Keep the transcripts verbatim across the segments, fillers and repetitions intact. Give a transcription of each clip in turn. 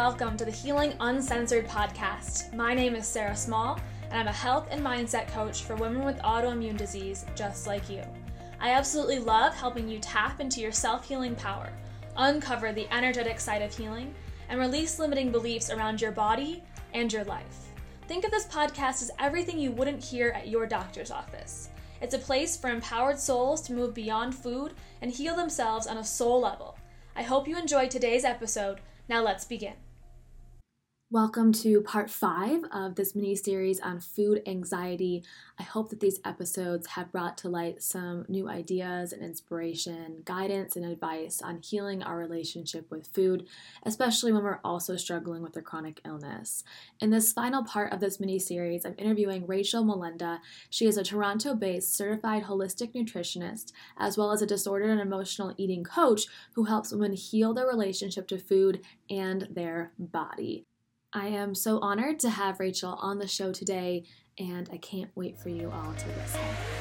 welcome to the Healing Uncensored podcast. My name is Sarah Small, and I'm a health and mindset coach for women with autoimmune disease just like you. I absolutely love helping you tap into your self-healing power, uncover the energetic side of healing, and release limiting beliefs around your body and your life. Think of this podcast as everything you wouldn't hear at your doctor's office. It's a place for empowered souls to move beyond food and heal themselves on a soul level. I hope you enjoyed today's episode. Now let's begin. Welcome to part five of this mini-series on food anxiety. I hope that these episodes have brought to light some new ideas and inspiration, guidance and advice on healing our relationship with food, especially when we're also struggling with a chronic illness. In this final part of this mini-series, I'm interviewing Rachel Molenda. She is a Toronto-based certified holistic nutritionist, as well as a disordered and emotional eating coach who helps women heal their relationship to food and their body. I am so honored to have Rachel on the show today, and I can't wait for you all to listen.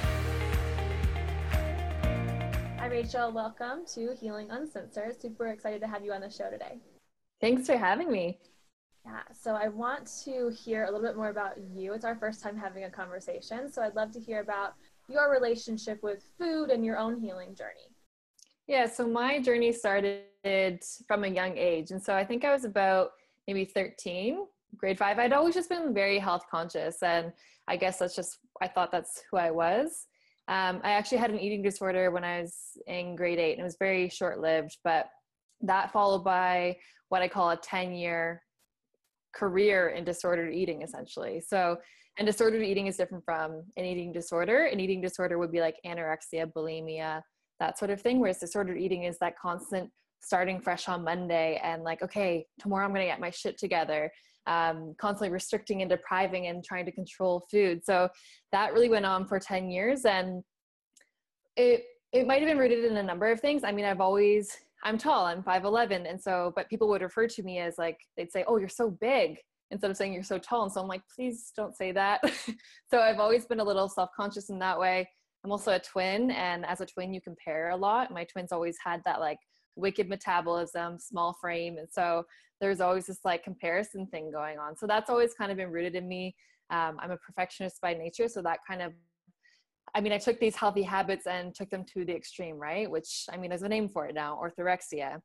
Hi, Rachel. Welcome to Healing Uncensored. Super excited to have you on the show today. Thanks for having me. Yeah, so I want to hear a little bit more about you. It's our first time having a conversation, so I'd love to hear about your relationship with food and your own healing journey. Yeah, so my journey started from a young age, and so I think I was about maybe thirteen, grade five. I'd always just been very health conscious, and I guess that's just, I thought that's who I was. Um, I actually had an eating disorder when I was in grade eight, and it was very short-lived, but that followed by what I call a ten-year career in disordered eating, essentially. So, and disordered eating is different from an eating disorder. An eating disorder would be like anorexia, bulimia, that sort of thing, whereas disordered eating is that constant starting fresh on Monday and like, okay, tomorrow I'm going to get my shit together, um, constantly restricting and depriving and trying to control food. So that really went on for ten years, and it, it might've been rooted in a number of things. I mean, I've always, I'm tall, I'm five eleven. And so, but people would refer to me as like, they'd say, oh, you're so big, instead of saying you're so tall. And so I'm like, please don't say that. So I've always been a little self-conscious in that way. I'm also a twin, and as a twin, you compare a lot. My twins always had that like wicked metabolism, small frame. And so there's always this like comparison thing going on. So that's always kind of been rooted in me. Um, I'm a perfectionist by nature. So that kind of, I mean, I took these healthy habits and took them to the extreme, right? Which, I mean, there's a name for it now, orthorexia.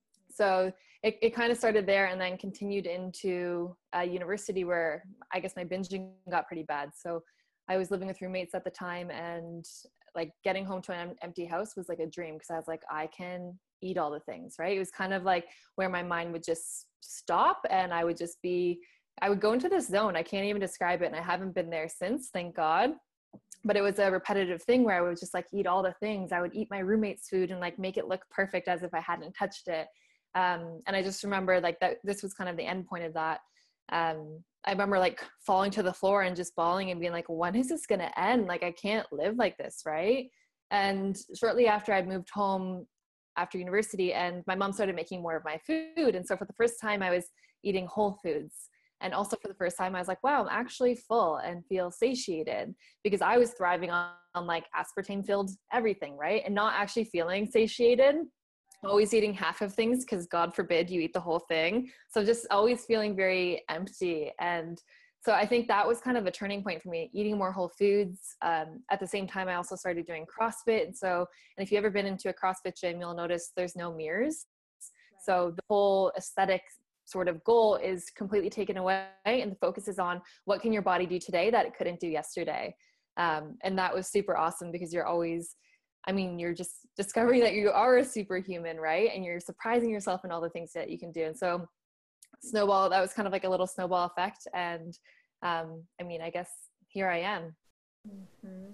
So it, it kind of started there and then continued into uh, university, where I guess my binging got pretty bad. So I was living with roommates at the time, and like getting home to an empty house was like a dream, because I was like, I can eat all the things, right? It was kind of like where my mind would just stop, and I would just be, I would go into this zone. I can't even describe it. And I haven't been there since, thank God. But it was a repetitive thing where I would just like eat all the things. I would eat my roommate's food and like make it look perfect as if I hadn't touched it. Um, and I just remember like that this was kind of the end point of that. Um, I remember like falling to the floor and just bawling and being like, when is this going to end? Like, I can't live like this, right? And shortly after I'd moved home after university, and my mom started making more of my food. And so for the first time I was eating whole foods. And also for the first time I was like, wow, I'm actually full and feel satiated, because I was thriving on, on like aspartame filled everything, right? And not actually feeling satiated, always eating half of things, because God forbid you eat the whole thing. So just always feeling very empty. And so I think that was kind of a turning point for me, eating more whole foods. Um, at the same time, I also started doing CrossFit. And so, and if you've ever been into a CrossFit gym, you'll notice there's no mirrors. Right. So the whole aesthetic sort of goal is completely taken away, and the focus is on what can your body do today that it couldn't do yesterday. Um, and that was super awesome, because you're always, I mean, you're just discovering that you are a superhuman, right? And you're surprising yourself in all the things that you can do. And so snowball, that was kind of like a little snowball effect. And um, I mean, I guess here I am. Mm-hmm.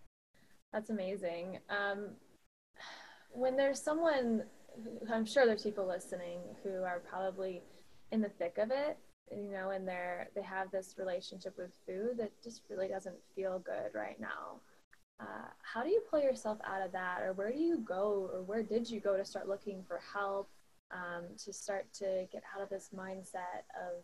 That's amazing. Um, when there's someone, who, I'm sure there's people listening who are probably in the thick of it, you know, and they're, they have this relationship with food that just really doesn't feel good right now. Uh, how do you pull yourself out of that? Or where do you go, or where did you go to start looking for help, um, to start to get out of this mindset of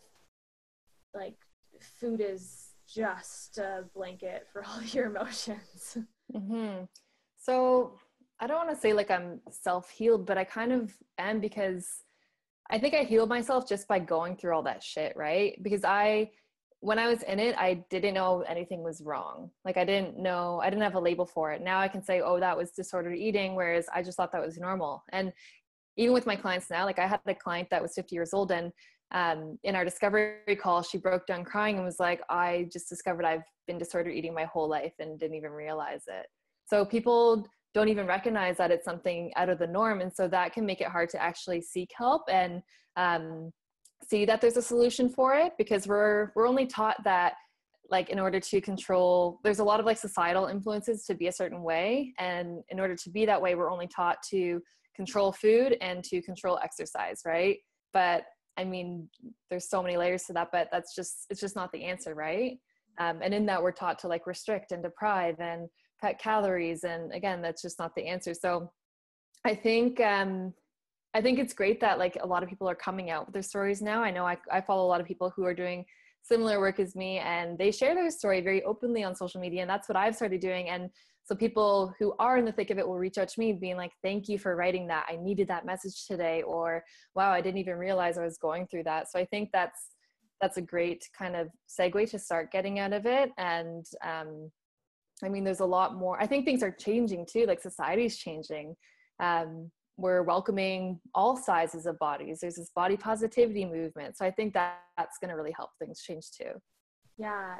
like food is just a blanket for all your emotions? Mm-hmm. So I don't want to say like I'm self-healed, but I kind of am, because I think I healed myself just by going through all that shit, right? Because I, when I was in it, I didn't know anything was wrong. Like I didn't know, I didn't have a label for it. Now I can say, oh, that was disordered eating, whereas I just thought that was normal. And even with my clients now, like I had a client that was fifty years old, and um, in our discovery call, she broke down crying and was like, I just discovered I've been disordered eating my whole life and didn't even realize it. So people don't even recognize that it's something out of the norm. And so that can make it hard to actually seek help and um, see that there's a solution for it, because we're, we're only taught that, like, in order to control, there's a lot of like societal influences to be a certain way. And in order to be that way, we're only taught to control food and to control exercise. Right. But I mean, there's so many layers to that, but that's just, it's just not the answer. Right. Um, and in that we're taught to like restrict and deprive and cut calories. And again, that's just not the answer. So I think, um, I think it's great that like a lot of people are coming out with their stories now. I know I, I follow a lot of people who are doing similar work as me, and they share their story very openly on social media. And that's what I've started doing. And so people who are in the thick of it will reach out to me being like, thank you for writing that. I needed that message today. Or, wow, I didn't even realize I was going through that. So I think that's, that's a great kind of segue to start getting out of it. And, um, I mean, there's a lot more, I think things are changing too. Like society's changing. Um, we're welcoming all sizes of bodies. There's this body positivity movement. So I think that that's going to really help things change too. Yeah.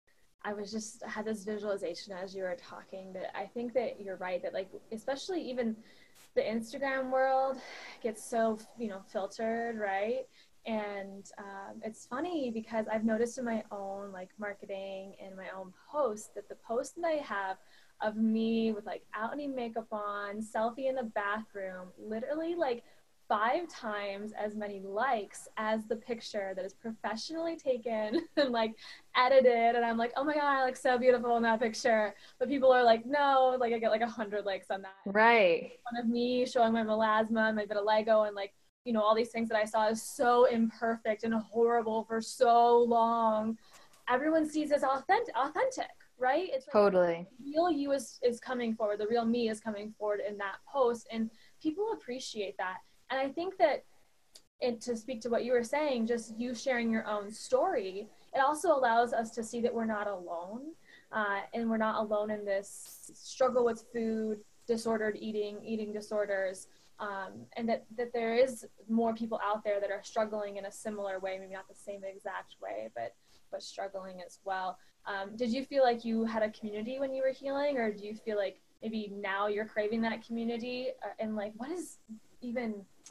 I was just I had this visualization as you were talking that I think that you're right, that like, especially even the Instagram world gets so, you know, filtered, right? And um, it's funny because I've noticed in my own like marketing and my own posts that the posts that I have of me with like out any makeup on, selfie in the bathroom, literally like five times as many likes as the picture that is professionally taken and like edited. And I'm like, oh my God, I look so beautiful in that picture. But people are like, no, like I get like a hundred likes on that. Right. One of me showing my melasma, my vitiligo, and like, you know, all these things that I saw is so imperfect and horrible for so long. Everyone sees as authentic, authentic, right? It's like totally. The real you is, is coming forward. The real me is coming forward in that post, and people appreciate that. And I think that, and to speak to what you were saying, just you sharing your own story, it also allows us to see that we're not alone, uh, and we're not alone in this struggle with food, disordered eating, eating disorders, um, and that, that there is more people out there that are struggling in a similar way, maybe not the same exact way, but but struggling as well. Um, did you feel like you had a community when you were healing, or do you feel like maybe now you're craving that community? Uh, and like, what is even,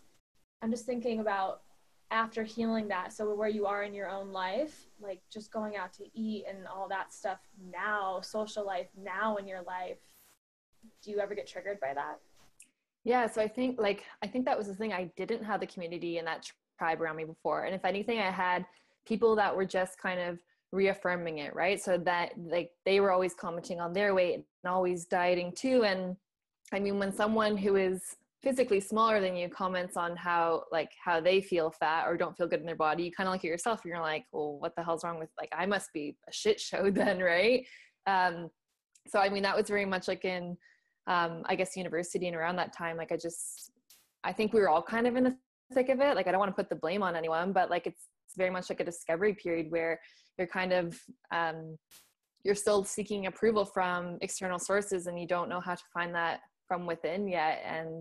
I'm just thinking about after healing that, so where you are in your own life, like just going out to eat and all that stuff now, social life now in your life, do you ever get triggered by that? Yeah, so I think like, I think that was the thing. I didn't have the community and that tribe around me before. And if anything, I had people that were just kind of reaffirming it, right? So that like they were always commenting on their weight and always dieting too. And I mean, when someone who is physically smaller than you comments on how like how they feel fat or don't feel good in their body, you kind of look at yourself and you're like, well, what the hell's wrong with, like, I must be a shit show then, right? Um, so I mean, that was very much like in um, I guess university and around that time, like I just, I think we were all kind of in the thick of it. Like, I don't want to put the blame on anyone, but like, it's very much like a discovery period where you're kind of, um, you're still seeking approval from external sources and you don't know how to find that from within yet. And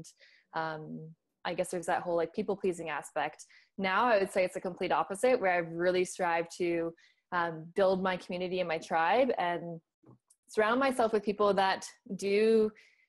um, I guess there's that whole like people pleasing aspect. Now I would say it's a complete opposite, where I've really strived to um, build my community and my tribe and surround myself with people that do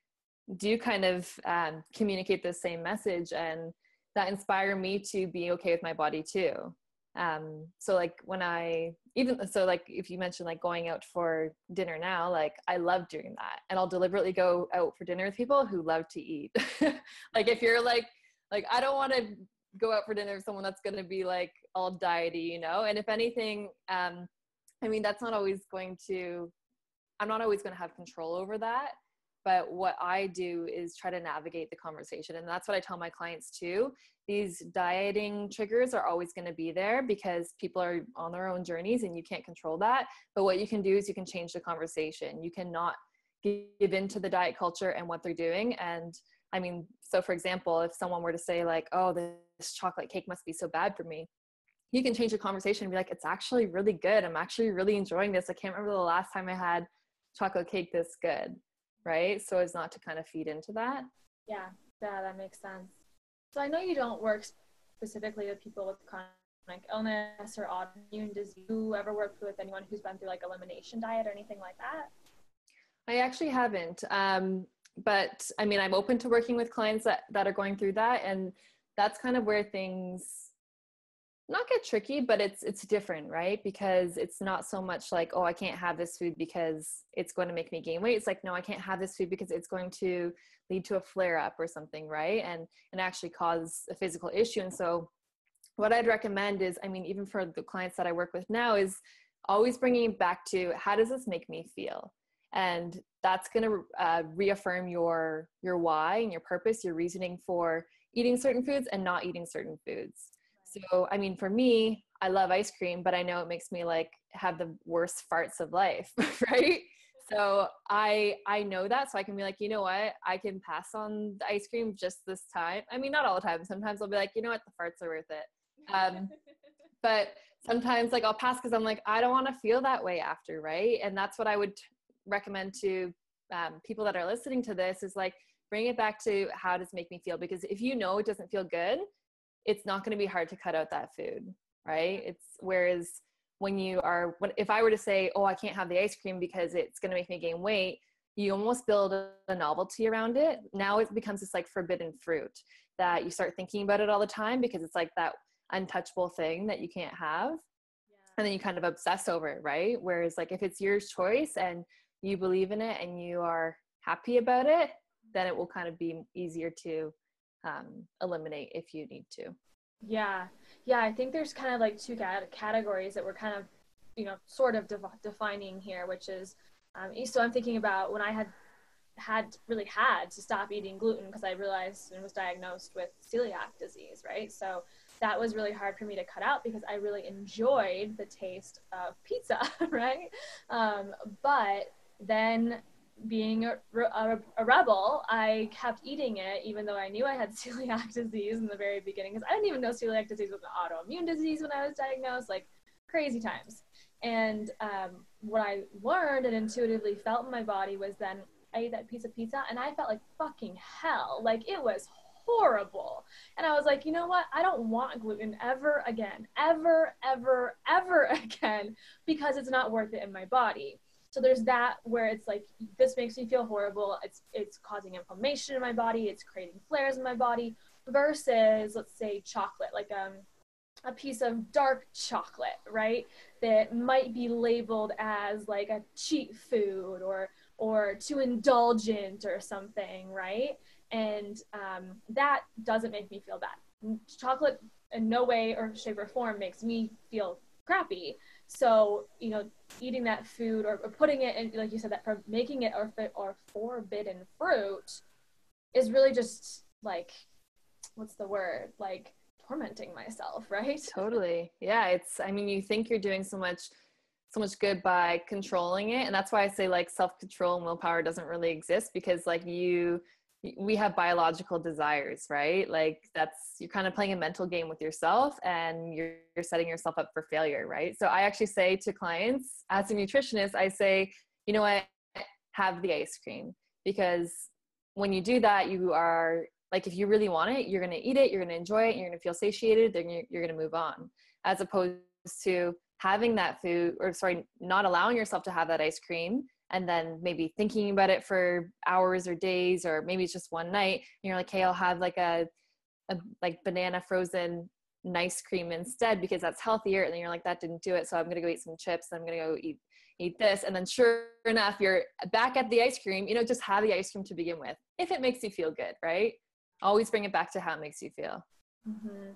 do kind of um, communicate the same message and that inspire me to be okay with my body too. Um, so like when I, even, so like if you mentioned like going out for dinner now, like I love doing that, and I'll deliberately go out for dinner with people who love to eat. Like if you're like, like, I don't want to go out for dinner with someone that's going to be like all diety, you know? And if anything, um, I mean, that's not always going to, I'm not always going to have control over that. But what I do is try to navigate the conversation. And that's what I tell my clients too. These dieting triggers are always going to be there because people are on their own journeys and you can't control that. But what you can do is you can change the conversation. You cannot give in to the diet culture and what they're doing. And I mean, so for example, if someone were to say like, oh, this chocolate cake must be so bad for me, you can change the conversation and be like, it's actually really good. I'm actually really enjoying this. I can't remember the last time I had chocolate cake this good, right? So as not to kind of feed into that. Yeah, yeah, that makes sense. So I know you don't work specifically with people with chronic illness or autoimmune disease. Do you ever work with anyone who's been through like elimination diet or anything like that? I actually haven't. Um, but I mean, I'm open to working with clients that, that are going through that. And that's kind of where things not get tricky, but it's, it's different, right? Because it's not so much like, oh, I can't have this food because it's going to make me gain weight. It's like, no, I can't have this food because it's going to lead to a flare up or something, right? And, and actually cause a physical issue. And so what I'd recommend is, I mean, even for the clients that I work with now, is always bringing it back to, how does this make me feel? And that's going to uh, reaffirm your, your why and your purpose, your reasoning for eating certain foods and not eating certain foods. So, I mean, for me, I love ice cream, but I know it makes me like have the worst farts of life, right? So I, I know that, so I can be like, you know what, I can pass on the ice cream just this time. I mean, not all the time. Sometimes I'll be like, you know what, the farts are worth it. Um, but sometimes like I'll pass because I'm like, I don't want to feel that way after, right? And that's what I would recommend to um, people that are listening to this, is like, bring it back to, how does it make me feel? Because if you know it doesn't feel good, it's not going to be hard to cut out that food, right? It's whereas when you are, if I were to say, oh, I can't have the ice cream because it's going to make me gain weight, you almost build a novelty around it. Now it becomes this like forbidden fruit that you start thinking about it all the time because it's like that untouchable thing that you can't have. Yeah. And then you kind of obsess over it, right? Whereas like if it's your choice and you believe in it and you are happy about it, then it will kind of be easier to um, eliminate if you need to. Yeah. Yeah. I think there's kind of like two cat- categories that we're kind of, you know, sort of de- defining here, which is, um, so I'm thinking about when I had had really had to stop eating gluten because I realized and was diagnosed with celiac disease, right? So that was really hard for me to cut out because I really enjoyed the taste of pizza, right? Um, but then being a, a, a rebel, I kept eating it even though I knew I had celiac disease in the very beginning, because I didn't even know celiac disease was an autoimmune disease when I was diagnosed, like crazy times. And um, what I learned and intuitively felt in my body was then I ate that piece of pizza and I felt like fucking hell. Like it was horrible. And I was like, you know what? I don't want gluten ever again, ever, ever, ever again, because it's not worth it in my body. So there's that where it's like, this makes me feel horrible. It's it's causing inflammation in my body. It's creating flares in my body, versus, let's say, chocolate, like um, a piece of dark chocolate, right? That might be labeled as like a cheat food or or too indulgent or something, right? And um, that doesn't make me feel bad. Chocolate in no way or shape or form makes me feel crappy. So, you know, eating that food or, or putting it in, like you said, that for making it or, or forbidden fruit is really just like, what's the word? Like tormenting myself, right? Totally. Yeah. It's, I mean, you think you're doing so much, so much good by controlling it. And that's why I say like self-control and willpower doesn't really exist, because like you, we have biological desires, right? Like that's, you're kind of playing a mental game with yourself and you're, you're setting yourself up for failure, right? So I actually say to clients, as a nutritionist, I say, you know what, have the ice cream, because when you do that, you are like, if you really want it, you're going to eat it, you're going to enjoy it, you're going to feel satiated, then you're, you're going to move on, as opposed to having that food, or sorry, not allowing yourself to have that ice cream and then maybe thinking about it for hours or days, or maybe it's just one night and you're like, hey, I'll have like a, a like banana frozen nice cream instead because that's healthier. And then you're like, that didn't do it, so I'm going to go eat some chips, and I'm going to go eat eat this. And then sure enough, you're back at the ice cream. You know, just have the ice cream to begin with, if it makes you feel good, right? Always bring it back to how it makes you feel. Mm-hmm.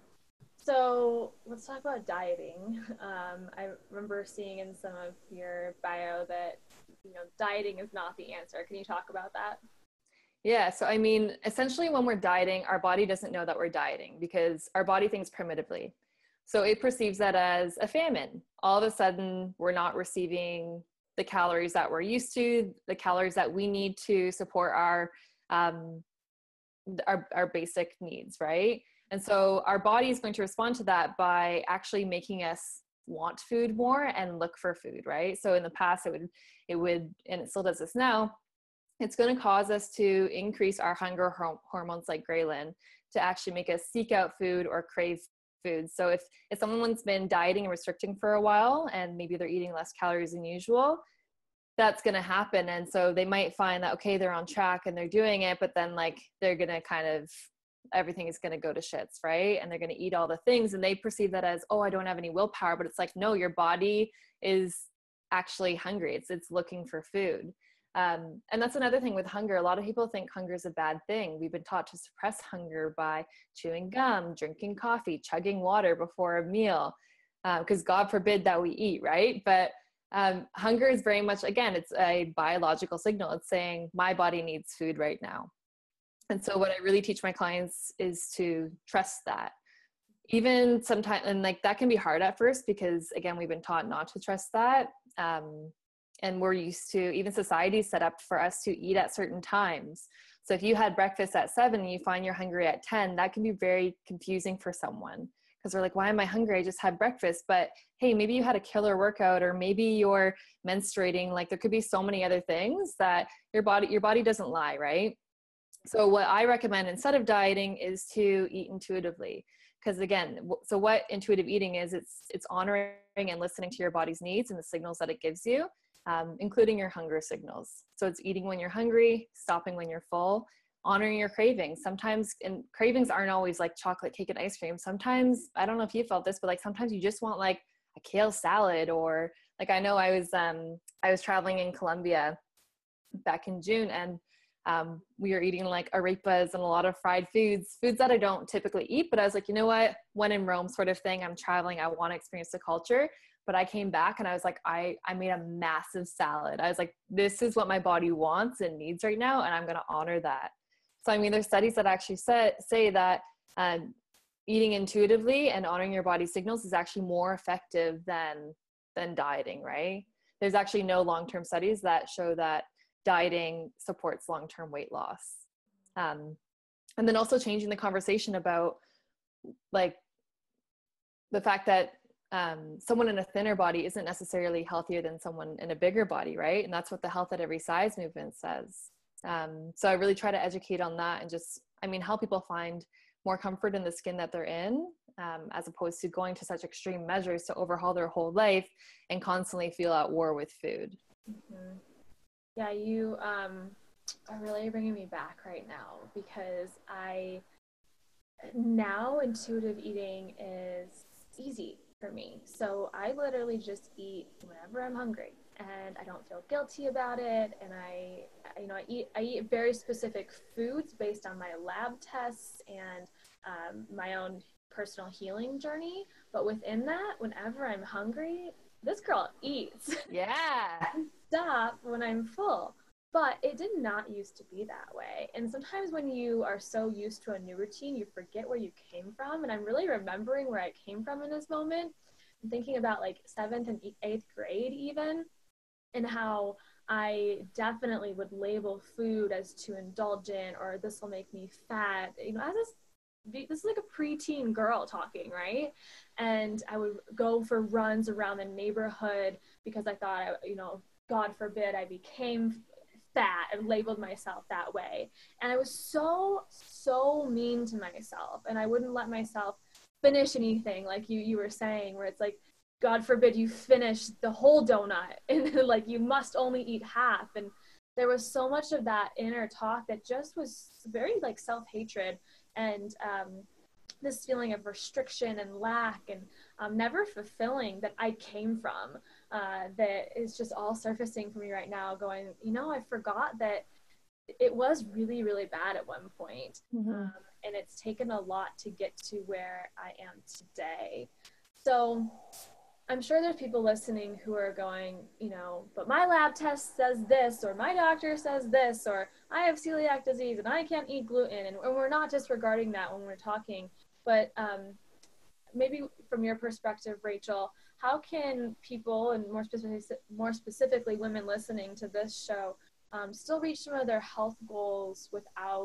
So let's talk about dieting. Um, I remember seeing in some of your bio that, you know, dieting is not the answer. Can you talk about that? Yeah. So, I mean, essentially when we're dieting, our body doesn't know that we're dieting because our body thinks primitively. So it perceives that as a famine. All of a sudden, we're not receiving the calories that we're used to, the calories that we need to support our, um, our, our basic needs, right? And so our body is going to respond to that by actually making us want food more and look for food, right? So in the past, it would, it would, and it still does this now, it's going to cause us to increase our hunger hormones like ghrelin to actually make us seek out food or crave food. So if, if someone's been dieting and restricting for a while, and maybe they're eating less calories than usual, that's going to happen. And so they might find that, okay, they're on track and they're doing it, but then like they're going to kind of, everything is going to go to shits, right? And they're going to eat all the things, and they perceive that as, oh, I don't have any willpower. But it's like, no, your body is actually hungry. It's, it's looking for food. Um, and that's another thing with hunger. A lot of people think hunger is a bad thing. We've been taught to suppress hunger by chewing gum, drinking coffee, chugging water before a meal, because uh, God forbid that we eat, right? But um, hunger is very much, again, it's a biological signal. It's saying my body needs food right now. And so what I really teach my clients is to trust that. Even sometimes, and like that can be hard at first because, again, we've been taught not to trust that. Um, and we're used to, even society set up for us to eat at certain times. So if you had breakfast at seven and you find you're hungry at ten, that can be very confusing for someone because they're like, why am I hungry? I just had breakfast. But hey, maybe you had a killer workout, or maybe you're menstruating. Like there could be so many other things that your body, your body doesn't lie, right? So what I recommend instead of dieting is to eat intuitively. Because again, so what intuitive eating is, it's it's honoring and listening to your body's needs and the signals that it gives you, um, including your hunger signals. So it's eating when you're hungry, stopping when you're full, honoring your cravings. Sometimes, and cravings aren't always like chocolate cake and ice cream. Sometimes, I don't know if you felt this, but like sometimes you just want like a kale salad, or like I know I was um, I was traveling in Colombia back in June, and Um, we were eating like arepas and a lot of fried foods, foods that I don't typically eat, but I was like, you know what, when in Rome sort of thing, I'm traveling, I want to experience the culture. But I came back and I was like, I, I made a massive salad. I was like, this is what my body wants and needs right now, and I'm going to honor that. So, I mean, there's studies that actually say, say that um, eating intuitively and honoring your body signals is actually more effective than, than dieting, right? There's actually no long-term studies that show that dieting supports long-term weight loss. Um, and then also changing the conversation about like the fact that um, someone in a thinner body isn't necessarily healthier than someone in a bigger body, right? And that's what the Health at Every Size movement says. Um, so I really try to educate on that and just, I mean, help people find more comfort in the skin that they're in, um, as opposed to going to such extreme measures to overhaul their whole life and constantly feel at war with food. Mm-hmm. Yeah, you um, are really bringing me back right now, because I, now intuitive eating is easy for me. So I literally just eat whenever I'm hungry, and I don't feel guilty about it. And I, you know, I eat, I eat very specific foods based on my lab tests and um, my own personal healing journey. But within that, whenever I'm hungry, this girl eats. Yeah. Stop when I'm full. But it did not used to be that way. And sometimes when you are so used to a new routine, you forget where you came from. And I'm really remembering where I came from in this moment. I'm thinking about like seventh and eighth grade even, and how I definitely would label food as too indulgent, or this will make me fat. You know, as this, this is like a preteen girl talking, right? And I would go for runs around the neighborhood because I thought, I, you know, God forbid I became fat and labeled myself that way. And I was so, so mean to myself. And I wouldn't let myself finish anything, like you, you were saying, where it's like, God forbid you finish the whole donut and like you must only eat half. And there was so much of that inner talk that just was very like self-hatred and um, this feeling of restriction and lack and um, never fulfilling that I came from, uh, that is just all surfacing for me right now, going, you know, I forgot that it was really, really bad at one point. Mm-hmm. Um, and it's taken a lot to get to where I am today. So I'm sure there's people listening who are going, you know, but my lab test says this, or my doctor says this, or I have celiac disease and I can't eat gluten. And, and we're not disregarding that when we're talking, but um, maybe from your perspective, Rachel, how can people, and more specifically, more specifically women listening to this show, um, still reach some of their health goals without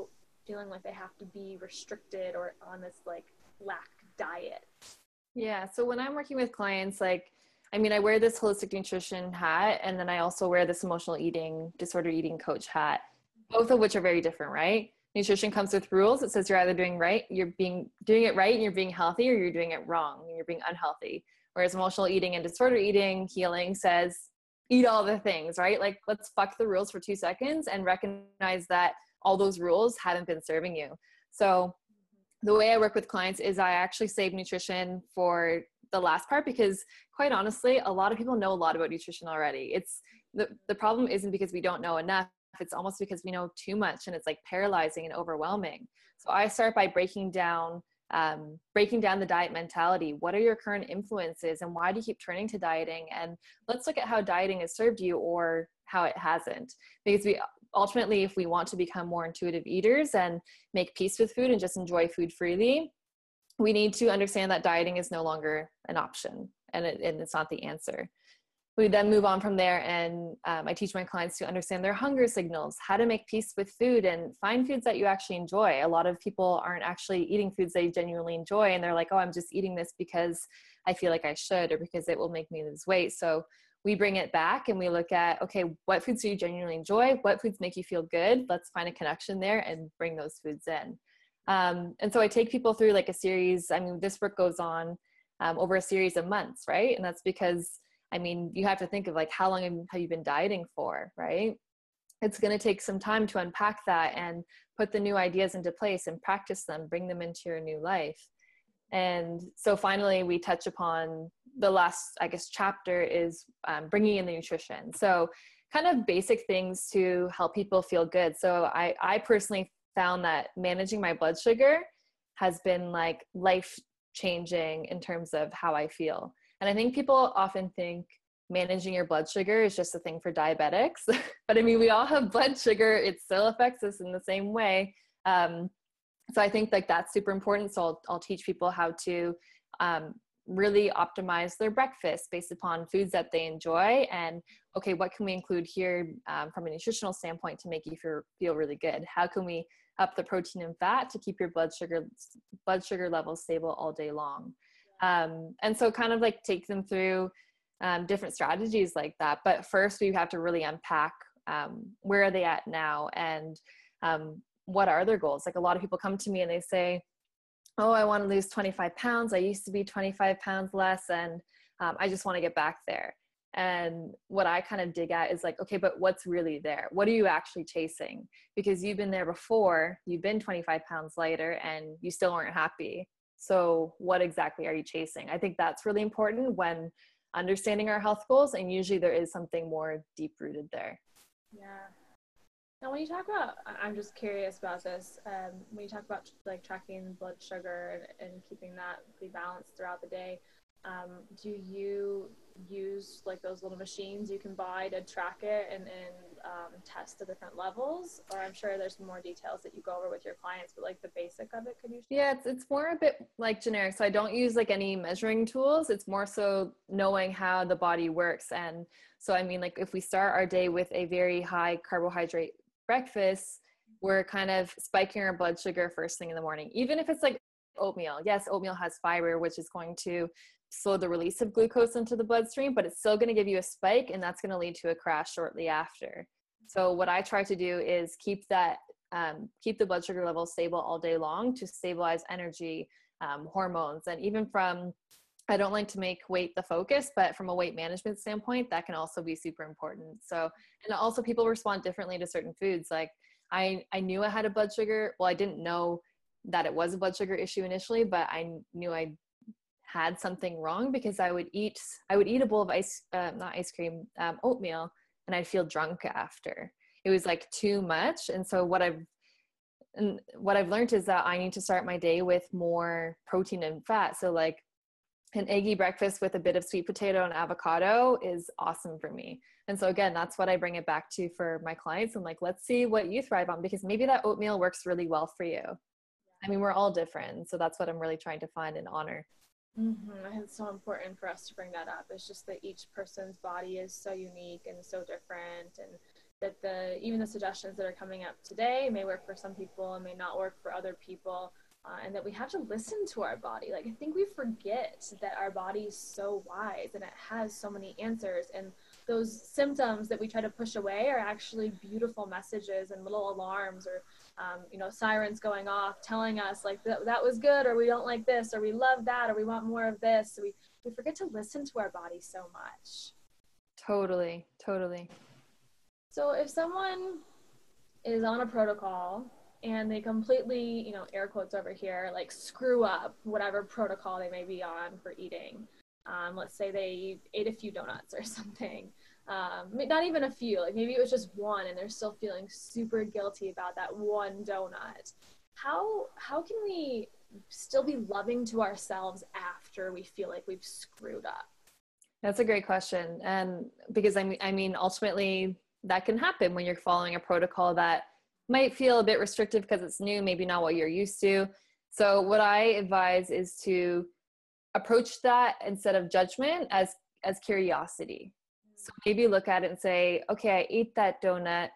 feeling like they have to be restricted or on this like lack diet? Yeah. So when I'm working with clients, like, I mean, I wear this holistic nutrition hat, and then I also wear this emotional eating, disorder eating coach hat, both of which are very different, right? Nutrition comes with rules. It says you're either doing right, you're being doing it right and you're being healthy, or you're doing it wrong and you're being unhealthy. Whereas emotional eating and disorder eating healing says eat all the things, right? Like, let's fuck the rules for two seconds and recognize that all those rules haven't been serving you. So the way I work with clients is I actually save nutrition for the last part, because quite honestly, a lot of people know a lot about nutrition already. It's the, the problem isn't because we don't know enough. It's almost because we know too much, and it's like paralyzing and overwhelming. So I start by breaking down, um, breaking down the diet mentality. What are your current influences, and why do you keep turning to dieting? And let's look at how dieting has served you or how it hasn't. Because we ultimately, if we want to become more intuitive eaters and make peace with food and just enjoy food freely, we need to understand that dieting is no longer an option, and, it, and it's not the answer. We then move on from there, and um, I teach my clients to understand their hunger signals, how to make peace with food, and find foods that you actually enjoy. A lot of people aren't actually eating foods they genuinely enjoy, and they're like, oh, I'm just eating this because I feel like I should, or because it will make me lose weight. So we bring it back and we look at, okay, what foods do you genuinely enjoy? What foods make you feel good? Let's find a connection there and bring those foods in. Um, and so I take people through like a series. I mean, this work goes on um, over a series of months, right? And that's because, I mean, you have to think of like, how long have you been dieting for, right? It's going to take some time to unpack that and put the new ideas into place and practice them, bring them into your new life. And so finally we touch upon the last, I guess, chapter is um, bringing in the nutrition. So kind of basic things to help people feel good. So I, I personally found that managing my blood sugar has been like life changing in terms of how I feel. And I think people often think managing your blood sugar is just a thing for diabetics. But I mean, we all have blood sugar. It still affects us in the same way. Um, so I think like that's super important. So I'll, I'll teach people how to um, really optimize their breakfast based upon foods that they enjoy. And okay, what can we include here um, from a nutritional standpoint to make you feel, feel really good? How can we up the protein and fat to keep your blood sugar blood sugar levels stable all day long? Um, and so kind of like take them through um, different strategies like that. But first we have to really unpack um, where are they at now, and um, what are their goals? Like, a lot of people come to me and they say, oh, I want to lose twenty-five pounds. I used to be twenty-five pounds less, and um, I just want to get back there. And what I kind of dig at is like, okay, but what's really there? What are you actually chasing? Because you've been there before, you've been twenty-five pounds lighter and you still aren't happy. So what exactly are you chasing? I think that's really important when understanding our health goals. And usually there is something more deep rooted there. Yeah. Now, when you talk about, I'm just curious about this, um, when you talk about like tracking blood sugar and, and keeping that pretty balanced throughout the day, um, do you use like those little machines you can buy to track it and, and um, test the different levels? Or I'm sure there's more details that you go over with your clients, but like the basic of it, could you share? Yeah, it's, it's more a bit like generic. So I don't use like any measuring tools. It's more so knowing how the body works. And so, I mean, like if we start our day with a very high carbohydrate breakfast, we're kind of spiking our blood sugar first thing in the morning, even if it's like oatmeal. Yes, oatmeal has fiber, which is going to slow the release of glucose into the bloodstream, but it's still going to give you a spike, and that's going to lead to a crash shortly after. So what I try to do is keep that, um, keep the blood sugar level stable all day long to stabilize energy, um, hormones, and even from, I don't like to make weight the focus, but from a weight management standpoint, that can also be super important. So, and also people respond differently to certain foods. Like I, I knew I had a blood sugar. Well, I didn't know that it was a blood sugar issue initially, but I knew I had something wrong because I would eat, I would eat a bowl of ice, uh, not ice cream, um, oatmeal, and I'd feel drunk after. It was like too much. And so what I've, and what I've learned is that I need to start my day with more protein and fat. So like an eggy breakfast with a bit of sweet potato and avocado is awesome for me. And so again, that's what I bring it back to for my clients. I'm like, let's see what you thrive on, because maybe that oatmeal works really well for you. I mean, we're all different. So that's what I'm really trying to find and honor. Mm-hmm. It's so important for us to bring that up. It's just that each person's body is so unique and so different, and that the even the suggestions that are coming up today may work for some people and may not work for other people. Uh, and that we have to listen to our body. Like, I think we forget that our body is so wise and it has so many answers. And those symptoms that we try to push away are actually beautiful messages and little alarms or, um, you know, sirens going off telling us like that, that was good, or we don't like this, or we love that, or we want more of this. So we, we forget to listen to our body so much. Totally, totally. So if someone is on a protocol and they completely, you know, air quotes over here, like screw up whatever protocol they may be on for eating. Um, let's say they ate a few donuts or something. Um, not even a few, like maybe it was just one and they're still feeling super guilty about that one donut. How, how can we still be loving to ourselves after we feel like we've screwed up? That's a great question. And because I mean, I mean, ultimately that can happen when you're following a protocol that might feel a bit restrictive because it's new, maybe not what you're used to. So what I advise is to approach that instead of judgment as, as curiosity. So maybe look at it and say, okay, I ate that donut.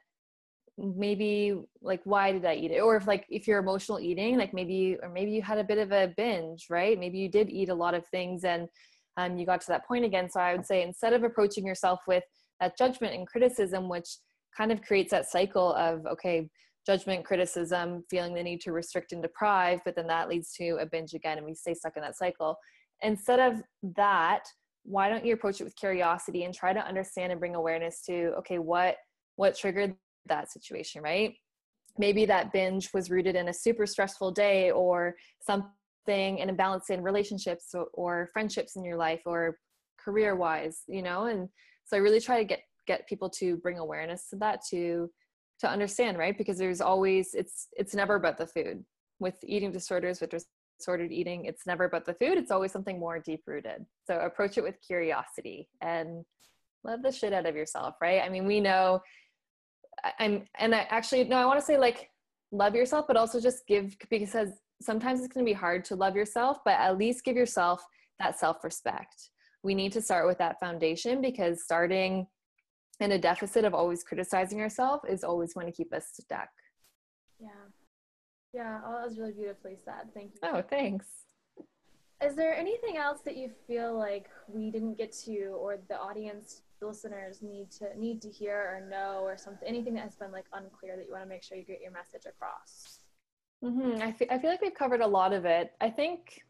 Maybe like, why did I eat it? Or if like, if you're emotional eating, like maybe, or maybe you had a bit of a binge, right? Maybe you did eat a lot of things and um, you got to that point again. So I would say, instead of approaching yourself with that judgment and criticism, which kind of creates that cycle of, okay, judgment, criticism, feeling the need to restrict and deprive, but then that leads to a binge again and we stay stuck in that cycle. Instead of that, why don't you approach it with curiosity and try to understand and bring awareness to, okay, what, what triggered that situation, right? Maybe that binge was rooted in a super stressful day or something, an imbalance in relationships or, or friendships in your life or career wise, you know? And so I really try to get, get people to bring awareness to that, to, to understand, right? Because there's always, it's, it's never about the food. With eating disorders, with disordered eating, it's never about the food. It's always something more deep rooted. So approach it with curiosity and love the shit out of yourself, right? I mean, we know I'm, and I actually, no, I want to say like, love yourself, but also just give, because sometimes it's going to be hard to love yourself, but at least give yourself that self-respect. We need to start with that foundation, because starting in a deficit of always criticizing ourselves is always going to keep us stuck. Yeah. Yeah. Oh, that was really beautifully said. Thank you. Oh, thanks. Is there anything else that you feel like we didn't get to, or the audience, the listeners need to need to hear or know, or something, anything that has been like unclear that you want to make sure you get your message across? Mm-hmm. I, feel, I feel like we've covered a lot of it. I think,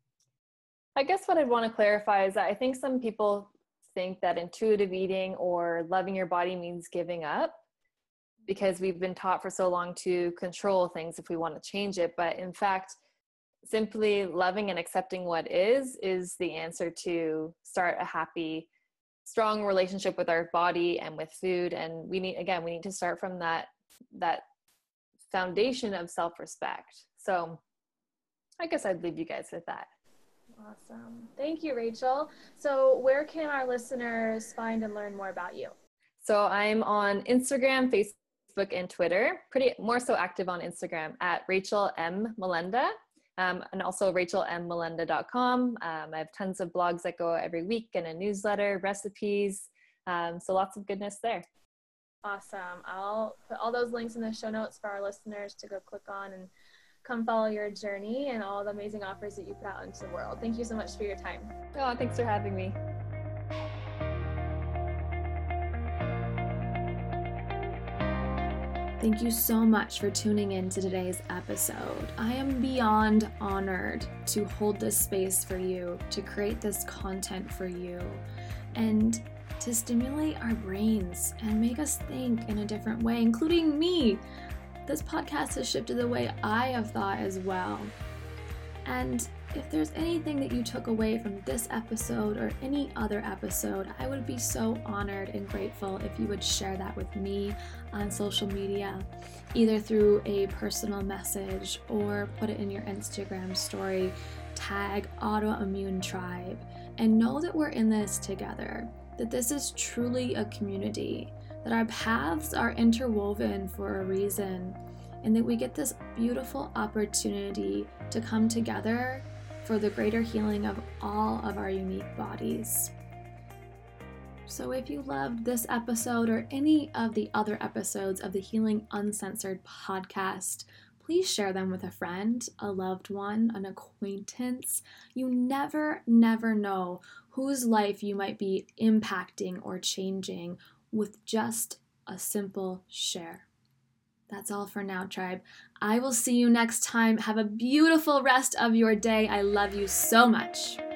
I guess what I'd want to clarify is that I think some people think that intuitive eating or loving your body means giving up, because we've been taught for so long to control things if we want to change it. But in fact, simply loving and accepting what is, is the answer to start a happy, strong relationship with our body and with food. And we need, again, we need to start from that, that foundation of self-respect. So I guess I'd leave you guys with that. Awesome. Thank you, Rachel. So where can our listeners find and learn more about you? So I'm on Instagram, Facebook, and Twitter, pretty more so active on Instagram at Rachel M. Melenda. Um, and also rachel m melenda dot com. Um, I have tons of blogs that go every week and a newsletter, recipes. Um, so lots of goodness there. Awesome. I'll put all those links in the show notes for our listeners to go click on and come follow your journey and all the amazing offers that you put out into the world. Thank you so much for your time. Oh, thanks for having me. Thank you so much for tuning in to today's episode. I am beyond honored to hold this space for you, to create this content for you, and to stimulate our brains and make us think in a different way, including me. This podcast has shifted the way I have thought as well. And if there's anything that you took away from this episode or any other episode, I would be so honored and grateful if you would share that with me on social media, either through a personal message or put it in your Instagram story, tag Autoimmune Tribe, and know that we're in this together, that this is truly a community, that our paths are interwoven for a reason, and that we get this beautiful opportunity to come together for the greater healing of all of our unique bodies. So if you loved this episode or any of the other episodes of the Healing Uncensored podcast, please share them with a friend, a loved one, an acquaintance. You never, never know whose life you might be impacting or changing with just a simple share. That's all for now, tribe. I will see you next time. Have a beautiful rest of your day. I love you so much.